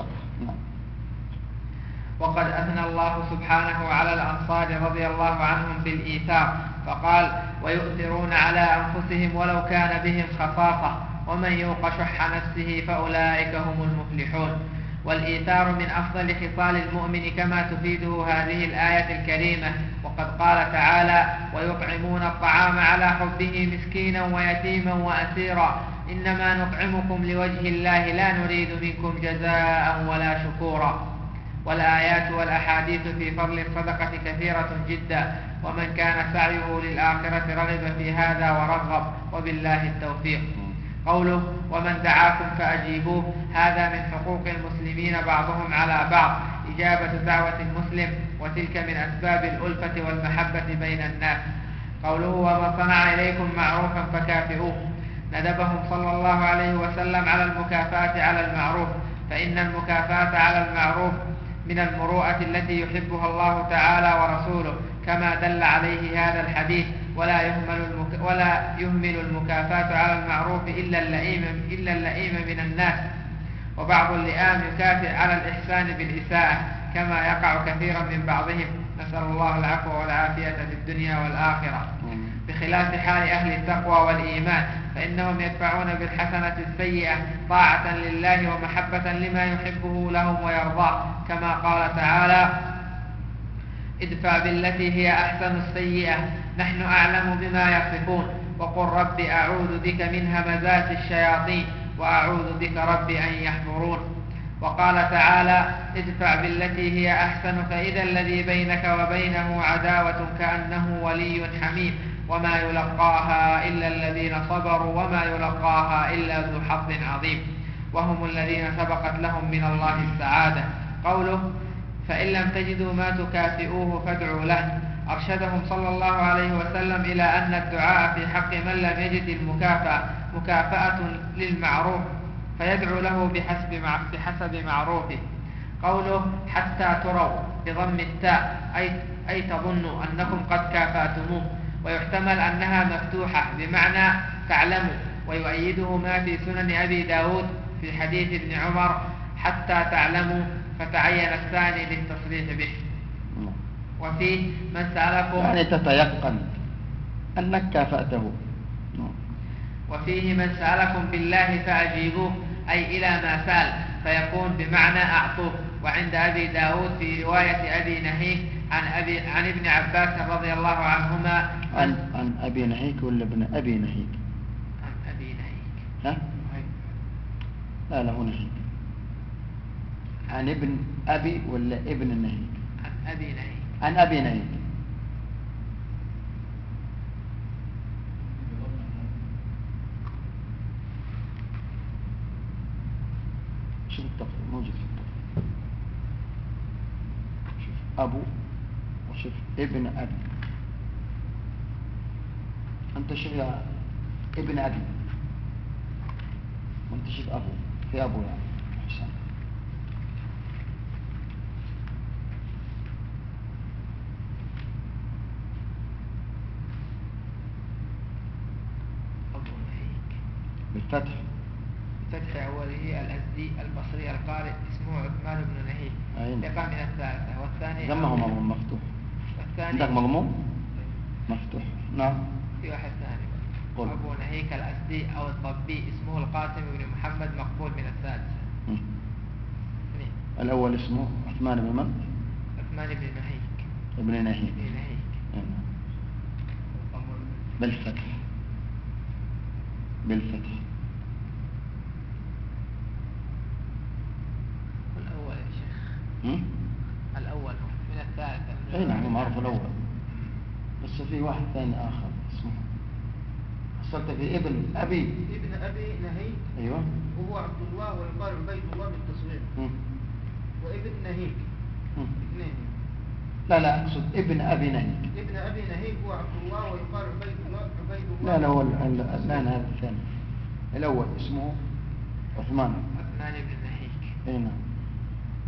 وقد أثنى الله سبحانه على الأنصار رضي الله عنهم بالإيثار، فقال: ويؤثرون على أنفسهم ولو كان بهم خصاصة ومن يوق شح نفسه فأولئك هم المفلحون. والإيثار من أفضل خصال المؤمن كما تفيده هذه الآية الكريمة، وقد قال تعالى: ويطعمون الطعام على حبه مسكينا ويتيما وأسيرا إنما نطعمكم لوجه الله لا نريد منكم جزاء ولا شكورا. والآيات والأحاديث في فضل الصدقة كثيرة جدا، ومن كان سعيه للآخرة رغب في هذا ورغب، وبالله التوفيق. قوله: ومن دعاكم فأجيبوه، هذا من حقوق المسلمين بعضهم على بعض إجابة دعوة المسلم، وتلك من أسباب الألفة والمحبة بين الناس. قوله: ومن صنع إليكم معروفا فكافئوه، ندبهم صلى الله عليه وسلم على المكافأة على المعروف، فإن المكافأة على المعروف من المروءة التي يحبها الله تعالى ورسوله، كما دل عليه هذا الحديث: ولا يهمل المك... ولا يهمل المكافأة على المعروف إلا اللئيم إلا اللئيم من الناس. وبعض اللئام يكافئ على الإحسان بالإساءة، كما يقع كثيرا من بعضهم، نسأل الله العفو والعافية في الدنيا والآخرة، بخلاف حال أهل التقوى والإيمان، فإنهم يدفعون بالحسنة السيئة طاعة لله ومحبة لما يحبه لهم ويرضاه، كما قال تعالى: ادفع بالتي هي أحسن السيئة نحن أعلم بما يصفون، وقل رب أعوذ بك من همزات الشياطين وأعوذ بك رب أن يحضرون. وقال تعالى: ادفع بالتي هي أحسن فإذا الذي بينك وبينه عداوة كأنه ولي حميم وما يلقاها إلا الذين صبروا وما يلقاها إلا ذو حظ عظيم، وهم الذين سبقت لهم من الله السعادة. قوله: فإن لم تجدوا ما تكافئوه فادعوا له، أرشدهم صلى الله عليه وسلم إلى أن الدعاء في حق من لم يجد المكافأة مكافأة للمعروف، فيدعو له بحسب بحسب معروفه. قوله: حتى تروا بضم التاء أي, أي تظنوا أنكم قد كافأتموه، ويحتمل أنها مفتوحة بمعنى تعلموا، ويؤيده ما في سنن أبي داود في حديث ابن عمر: حتى تعلموا، فتعين الثاني للتصريح به. وفيه: من سألكم، يعني تتيقن أنك كافأته. وفيه: من سألكم بالله فأجيبوه، أي إلى ما سأل، فيكون بمعنى أعطوه. وعند أبي داود في رواية أبي نهيك عن, أبي عن ابن عباس رضي الله عنهما عن, عن أبي نهيك ولا ابن أبي نهيك؟ عن أبي نهيك. ها؟ لا له نهيك. عن ابن أبي ولا ابن نهيك؟ عن أبي نهيك. عن أبي نهيك. شوف التفصيل موجود في التفصيل، شوف أبو وشوف ابن أبي. أنت شوف يا ابن أبي، وأنت شوف أبو، في أبو يعني حسن. أبو نهيك بالفتح، فتح أوله الأزدي البصري القارئ اسمه عثمان بن نهيك، ثقة من الثالثة. والثاني جمعه مضموم مفتوح. والثاني عندك مضموم مفتوح. نعم. في واحد ثاني قل. أبو نهيك الأزدي أو الضبي اسمه القاسم بن محمد مقبول من الثالثة. الأول اسمه عثمان بن من؟ عثمان بن نهيك. ابن نهيك. بن نهيك. بالفتح، بالفتح. الأول يا شيخ. هم؟ الأول من الثالثة. أي نعم هو معروف الأول، بس في واحد ثاني آخر اسمه، حصلت في ابن أبي. ابن أبي نهيك. أيوة. وهو عبد الله ويقال عبيد الله بالتصوير. وابن نهيك. هم. اثنين. لا لا أقصد ابن أبي نهيك. ابن أبي نهيك هو عبد الله ويقال عبيد الله عبيد الله. لا لا هو الآن هذا الثاني، الأول اسمه عثمان. عثمان بن نهيك. أي نعم.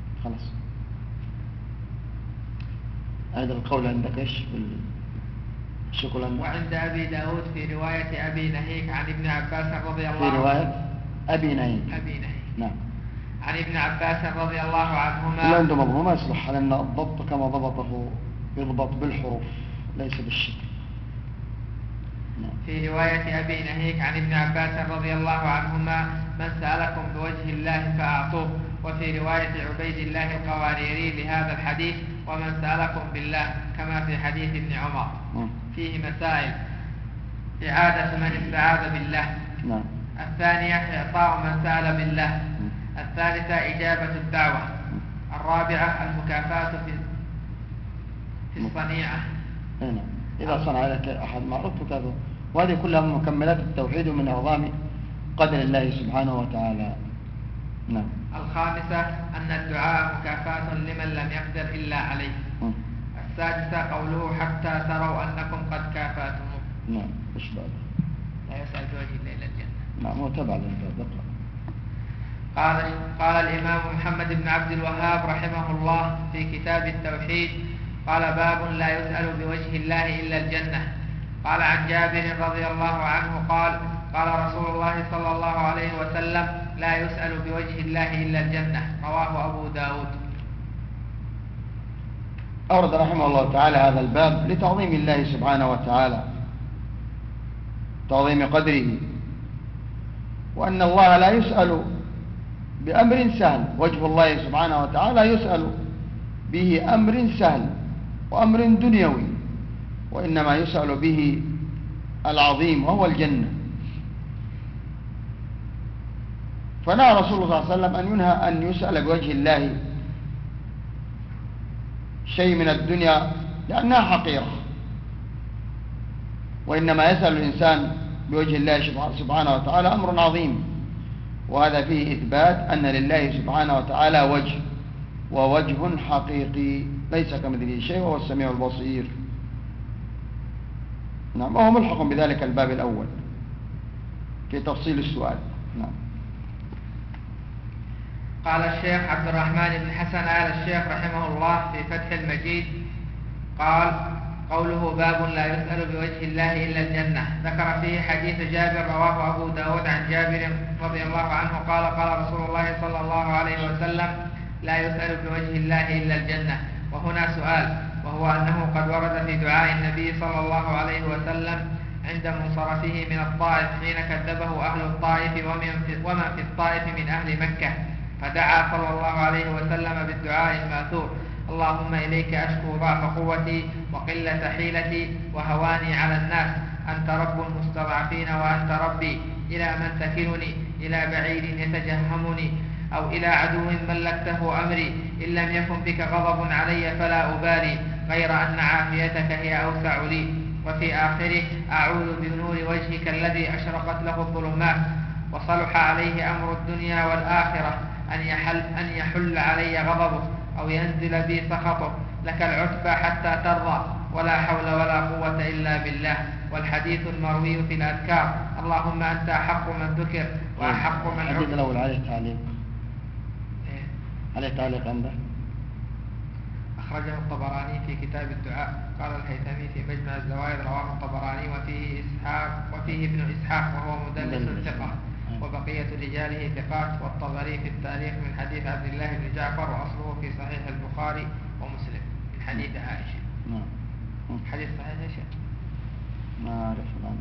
خلاص. هذا القول عندك ايش؟ شكرا. وعند أبي داود في رواية أبي نهيك عن ابن عباس رضي الله في رواية أبي نهيك. أبي نهيك نعم. عن ابن عباس رضي الله عنهما. اللي عنده مضمومة يصلح، لأن الضبط كما ضبطه يضبط بالحروف ليس بالشكل. نعم. في رواية أبي نهيك عن ابن عباس رضي الله عنهما: من سألكم بوجه الله فأعطوه. وفي رواية عبيد الله القواريري لهذا الحديث: ومن سألكم بالله، كما في حديث ابن عمر. نعم. فيه مسائل: إعادة من استعاذ بالله. نعم. الثانية إعطاء من سأل بالله. الثالثة إجابة الدعوة. الرابعة المكافأة في في الصنيعة. نعم. إذا صنع لك أحد معروف كذا، وهذه كلها من مكملات التوحيد ومن أعظم قدر الله سبحانه وتعالى. نعم. الخامسة أن الدعاء مكافأة لمن لم يقدر إلا عليه. م. السادسة قوله: حتى تروا أنكم قد كافأتموه. نعم. إيش بعد؟ لا يسأل بوجه الله إلى الجنة. نعم. وتبع للباب. قال قال الإمام محمد بن عبد الوهاب رحمه الله في كتاب التوحيد: قال: باب لا يسأل بوجه الله إلا الجنة. قال عن جابر رضي الله عنه قال: قال رسول الله صلى الله عليه وسلم: لا يسأل بوجه الله إلا الجنة. رواه أبو داود. أورد رحمه الله تعالى هذا الباب لتعظيم الله سبحانه وتعالى، تعظيم قدره، وأن الله لا يسأل بأمر سهل. وجه الله سبحانه وتعالى يسأل به أمر سهل وأمر دنيوي، وإنما يسأل به العظيم وهو الجنة. فنهى رسول الله صلى الله عليه وسلم أن ينهى أن يسأل بوجه الله شيء من الدنيا لأنها حقيرة، وإنما يسأل الإنسان بوجه الله سبحانه وتعالى أمر عظيم، وهذا فيه إثبات أن لله سبحانه وتعالى وجه، ووجه حقيقي ليس كمثله شيء، وهو السميع البصير. نعم. وهو ملحق بذلك الباب الأول في تفصيل السؤال. نعم. قال الشيخ عبد الرحمن بن حسن آل الشيخ رحمه الله في فتح المجيد قال: قوله باب لا يسأل بوجه الله إلا الجنة، ذكر فيه حديث جابر رواه أبو داود عن جابر رضي الله عنه قال: قال رسول الله صلى الله عليه وسلم: لا يسأل بوجه الله إلا الجنة. وهنا سؤال، وهو أنه قد ورد في دعاء النبي صلى الله عليه وسلم عند منصرفه من الطائف حين كذبه أهل الطائف وما في الطائف من أهل مكة، فدعا صلى الله عليه وسلم بالدعاء الماثور: اللهم إليك أشكو ضعف قوتي وقلة حيلتي وهواني على الناس، أنت رب المستضعفين وأنت ربي، إلى من تكلني؟ إلى بعيد يتجهمني أو إلى عدو ملكته أمري؟ إن لم يكن بك غضب علي فلا أبالي، غير أن عافيتك هي أوسع لي. وفي آخره: أعوذ بنور وجهك الذي أشرقت له الظلمات وصلح عليه أمر الدنيا والآخرة أن يحل, أن يحل علي غضبه أو ينزل بي سخطه، لك العتبى حتى ترضى، ولا حول ولا قوة إلا بالله. والحديث المروي في الأذكار: اللهم أنت أحق من ذكر وأحق من عبد. الحديث الأول عليه تعليق. إيه؟ عليه تعليق عنده. أخرجه الطبراني في كتاب الدعاء. قال الهيثمي في مجمع الزوائد: رواه الطبراني وفيه إسحاق وفيه ابن إسحاق وهو مدلس ثقة، وبقية رجاله ثقات. والطبري في التاريخ من حديث عبد الله بن جعفر، وأصله في صحيح البخاري ومسلم من حديث عائشة. نعم. حديث صحيح يا شيخ؟ ما أعرف الآن.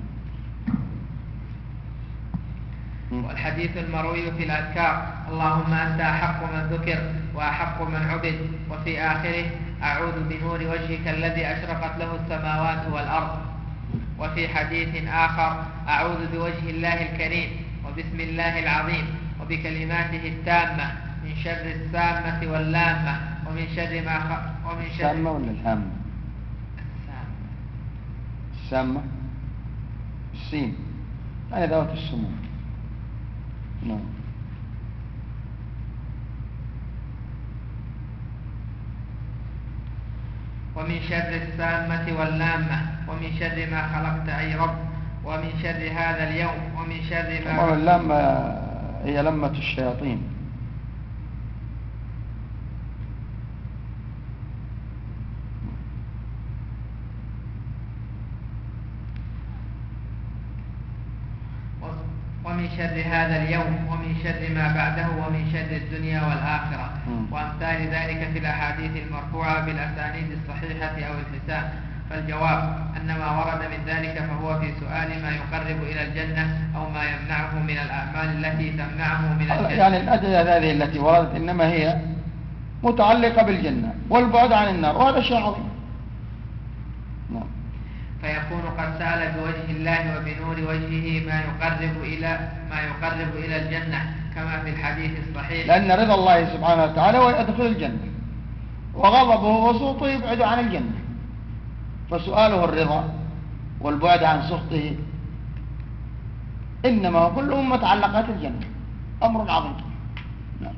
والحديث المروي في الأذكار: اللهم أنت أحق من ذكر وأحق من عبد. وفي آخره: أعوذ بنور وجهك الذي أشرقت له السماوات والأرض. وفي حديث آخر: أعوذ بوجه الله الكريم وبسم الله العظيم وبكلماته التامة من شر السامة واللامة ومن شر ما خ... ومن شر السامة ولا الهامة؟ السامة السين يعني ذوات السموم. نعم. ومن شر السامة واللامة ومن شر ما خلقت أي رب ومن شر هذا اليوم ومن شر ما. طبعا اللامة هي لمة الشياطين. ومن شر هذا اليوم ومن شر ما بعده ومن شر الدنيا والآخرة، وأمثال ذلك في الأحاديث المرفوعة بالأسانيد الصحيحة أو الحسان. فالجواب أن ما ورد من ذلك فهو في سؤال ما يقرب إلى الجنة أو ما يمنعه من الأعمال التي تمنعه من الجنة. يعني الأدعية هذه التي وردت إنما هي متعلقة بالجنة والبعد عن النار، وهذا شيء عظيم. نعم. فيكون قد سأل بوجه الله وبنور وجهه ما يقرب إلى ما يقرب إلى الجنة كما في الحديث الصحيح، لأن رضا الله سبحانه وتعالى هو يدخل الجنة، وغضبه وسخطه يبعد عن الجنة، فسؤاله الرضا والبعد عن سخطه إنما هو كله متعلقات الجنة، أمر عظيم. نعم.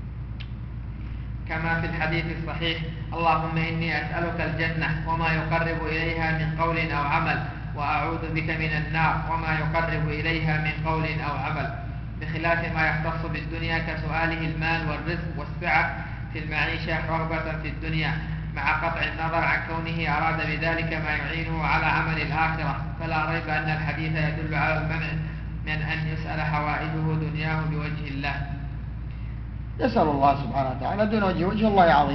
كما في الحديث الصحيح: اللهم إني أسألك الجنة وما يقرب إليها من قول أو عمل، وأعوذ بك من النار وما يقرب إليها من قول أو عمل، بخلاف ما يختص بالدنيا كسؤاله المال والرزق والسعة في المعيشة رغبة في الدنيا، مع قطع النظر عن كونه أراد بذلك ما يعينه على عمل الآخرة. فلا ريب أن الحديث يدل على المنع من أن يسأل حوائجه دنياه بوجه الله. يسأل الله سبحانه وتعالى دون وجه وجه الله عظيم،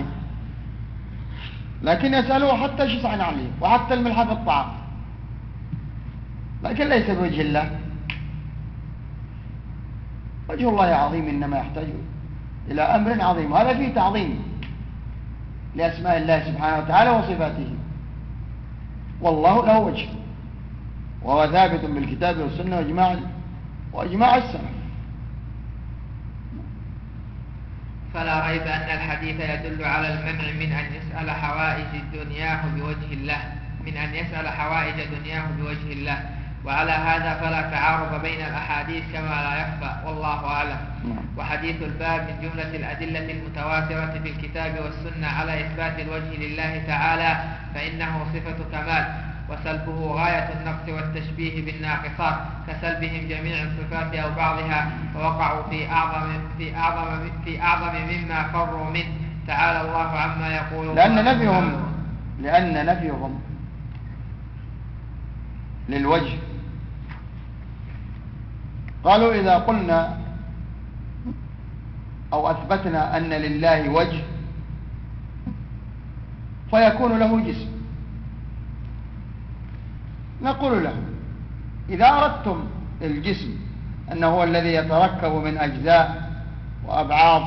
لكن يسأله حتى شسع عليه وحتى الملح في الطعام، لكن ليس بوجه الله. وجه الله عظيم إنما يحتاج إلى أمر عظيم، هذا فيه تعظيم لأسماء الله سبحانه وتعالى وصفاته، والله له وجه، وهو ثابت بالكتاب والسنة وإجماع وإجماع السلف. فلا ريب أن الحديث يدل على المنع من أن يسأل حوائج دنياه بوجه الله من أن يسأل حوائج دنياه بوجه الله، وعلى هذا فلا تعارض بين الأحاديث كما لا يخفى، والله أعلم. وحديث الباب من جملة الأدلة المتواترة في الكتاب والسنة على إثبات الوجه لله تعالى، فإنه صفة كمال، وسلبه غاية النقص والتشبيه بالناقصات كسلبهم جميع الصفات أو بعضها، فوقعوا في أعظم في أعظم في أعظم مما فروا منه، تعالى الله عما يقولون. لأن نفيهم لأن نفيهم للوجه، قالوا إذا قلنا أو أثبتنا أن لله وجه فيكون له جسم، نقول له إذا أردتم الجسم أنه هو الذي يتركب من أجزاء وأبعاض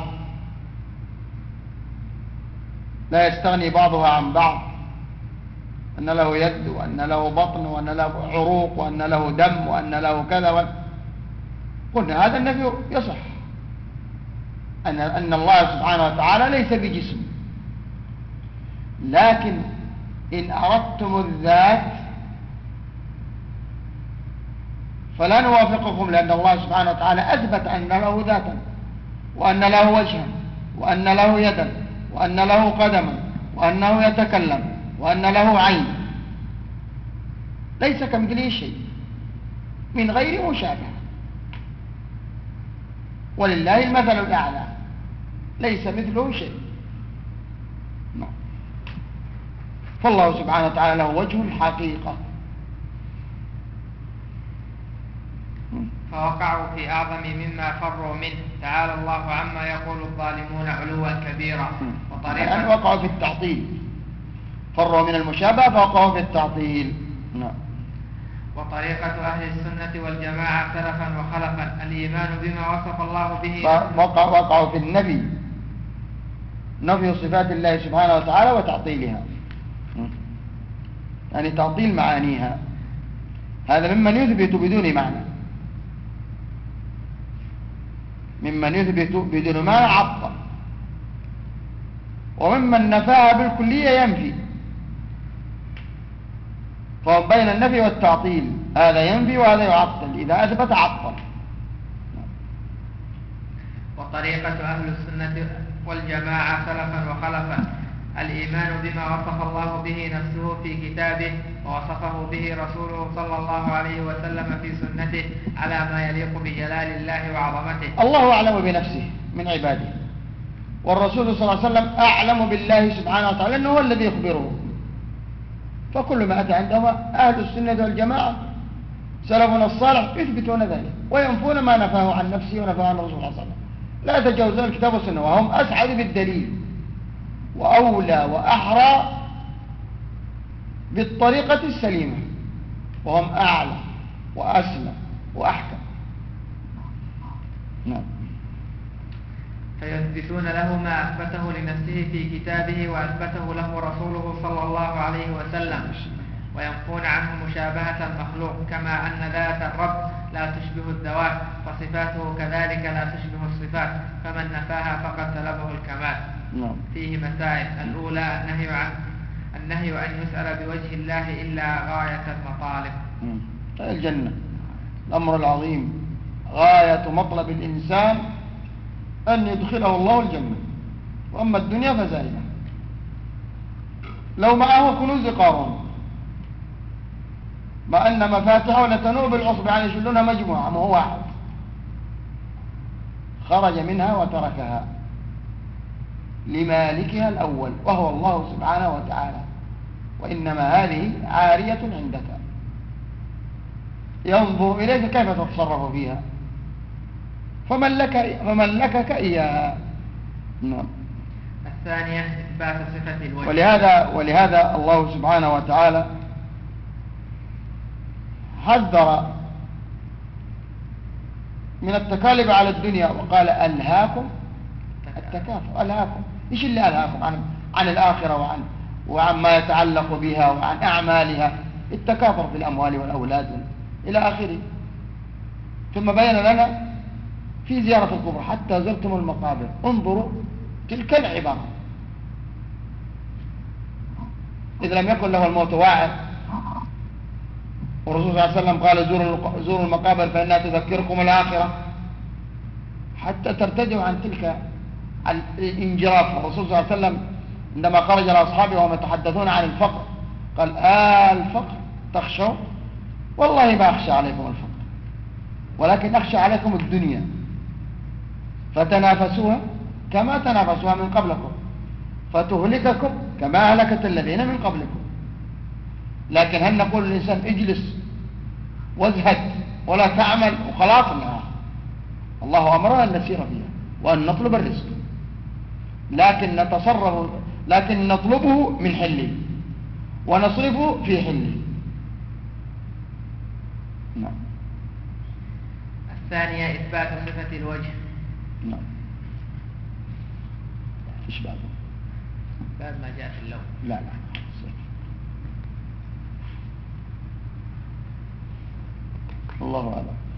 لا يستغني بعضها عن بعض، أن له يد وأن له بطن وأن له عروق وأن له دم وأن له كذا، قلنا هذا النفي يصح، أن أن الله سبحانه وتعالى ليس بجسم، لكن إن أردتم الذات فلا نوافقكم، لأن الله سبحانه وتعالى أثبت أن له ذاتا وأن له وجها وأن له يدا وأن له قدما وأنه يتكلم وأن له عين، ليس كمثله شيء من غير مشابه، ولله المثل الأعلى ليس مثله شيء. فالله سبحانه وتعالى له وجه الحقيقة. فوقعوا في أعظم مما فروا منه، تعالى الله عما يقول الظالمون علوا كبيرا. وطريقة يعني وقعوا في التعطيل، فروا من المشابهة فوقعوا في التعطيل. نعم. وطريقة أهل السنة والجماعة سلفا وخلفا الإيمان بما وصف الله به، وقع وقعوا في النفي، نفي صفات الله سبحانه وتعالى وتعطيلها، يعني تعطيل معانيها، هذا ممن يثبت بدون معنى، ممن يثبت بدون معنى عطل، وممن نفاها بالكلية ينفي، فبين النفي والتعطيل هذا ينفي وهذا يعطل، إذا أثبت عطل. وطريقة أهل السنة والجماعة سلفا وخلفا الإيمان بما وصف الله به نفسه في كتابه ووصفه به رسوله صلى الله عليه وسلم في سنته على ما يليق بجلال الله وعظمته. الله أعلم بنفسه من عباده، والرسول صلى الله عليه وسلم أعلم بالله سبحانه وتعالى أنه هو الذي يخبره، فكل ما أتى عندما أهل السنة والجماعة سلفنا الصالح يثبتون ذلك وينفون ما نفاه عن نفسه ونفاه عن الرسول صلى الله عليه وسلم. لا يتجاوزون الكتاب والسنة، وهم أسعد بالدليل وأولى وأحرى بالطريقة السليمة، وهم أعلى وأسمى وأحكم. نعم. فيثبتون له ما أثبته لنفسه في كتابه وأثبته له رسوله صلى الله عليه وسلم، وينفون عنه مشابهة المخلوق، كما أن ذات الرب لا تشبه الذوات، فصفاته كذلك لا تشبه الصفات، فمن نفاها فقد سلبه الكمال. نعم. فيه مسائل. الأولى النهي عن النهي أن يسأل بوجه الله إلا غاية المطالب. الجنة الأمر العظيم، غاية مطلب الإنسان أن يدخله الله الجنة، وأما الدنيا فزائلة. لو معه كنوز قارون، مع أن مفاتحه لتنوء بالعصبة، يعني يشلونها مجموعة، ما هو واحد، خرج منها وتركها لمالكها الأول وهو الله سبحانه وتعالى، وإنما هذه عارية عندك، ينظر إليك كيف تتصرف فيها، فمن لك فمن لكك إياها. نعم. الثانية إثبات صفة الوجه. ولهذا ولهذا الله سبحانه وتعالى حذر من التكالب على الدنيا وقال ألهاكم التكاثر. ألهاكم، إيش اللي ألهاكم عن عن الآخرة وعن وعن ما يتعلق بها وعن أعمالها؟ التكاثر في الأموال والأولاد إلى آخره. ثم بين لنا في زيارة القبور حتى زرتم المقابر انظروا تلك العبارة، إذا لم يكن له الموت واعظ، والرسول صلى الله عليه وسلم قال زوروا زوروا المقابر فإنها تذكركم الآخرة، حتى ترتجعوا عن تلك الانجراف. الرسول صلى الله عليه وسلم عندما خرج لأصحابه وهم يتحدثون عن الفقر قال آه الفقر تخشوا، والله ما أخشى عليكم الفقر، ولكن أخشى عليكم الدنيا، فتنافسوها كما تنافسوها من قبلكم، فتهلككم كما هلكت الذين من قبلكم. لكن هل نقول للإنسان اجلس وازهد ولا تعمل وخلاص؟ لا، الله أمرنا أن نسير فيها وأن نطلب الرزق، لكن نتصرف لكن نطلبه من حله ونصرفه في حله. نعم. الثانية إثبات صفة الوجه. نعم. إيش بعده؟ بعد ما جاء في اللون. لا لا الله أعلم.